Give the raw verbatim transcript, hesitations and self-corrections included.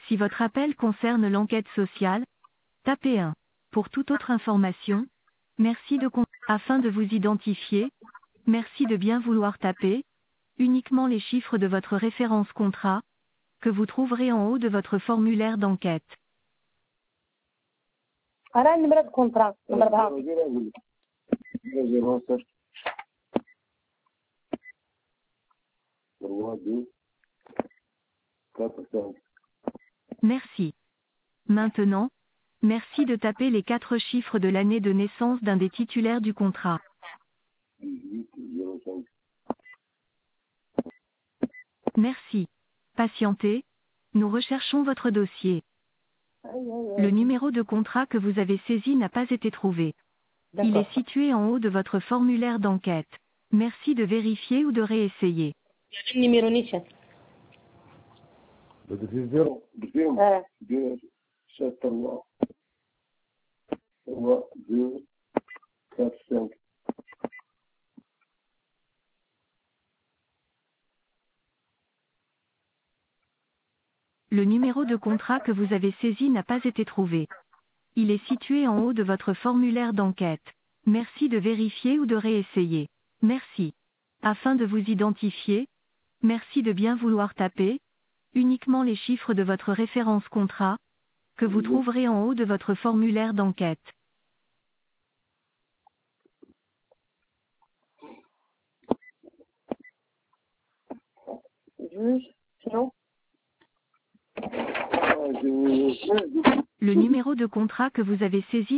Si votre appel concerne l'enquête sociale, tapez un. Pour toute autre information, merci de con- afin de vous identifier, merci de bien vouloir taper uniquement les chiffres de votre référence contrat, que vous trouverez en haut de votre formulaire d'enquête. أرى النمرة كونترا نمرة أربعة. Merci. Maintenant, merci de taper les quatre chiffres de l'année de naissance d'un des titulaires du contrat. Merci. Patientez, nous recherchons votre dossier. Le numéro de contrat que vous avez saisi n'a pas été trouvé. Il est situé en haut de votre formulaire d'enquête. Merci de vérifier ou de réessayer. النمرة نيشان. بدي زيرو زيرو آه. زيرو ستة الله هو زيرو quatre cinq. Le numéro de contrat que vous avez saisi n'a pas été trouvé. Il est situé en haut de votre formulaire d'enquête. Merci de vérifier ou de réessayer. Merci. Afin de vous identifier, merci de bien vouloir taper uniquement les chiffres de votre référence contrat, que vous trouverez en haut de votre formulaire d'enquête. جوج شنو؟ Le numéro de contrat que vous avez saisi